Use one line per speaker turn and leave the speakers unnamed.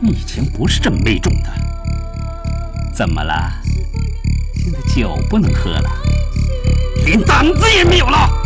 你以前不是这么媚种的，怎么了？现在酒不能喝了，连胆子也没有了。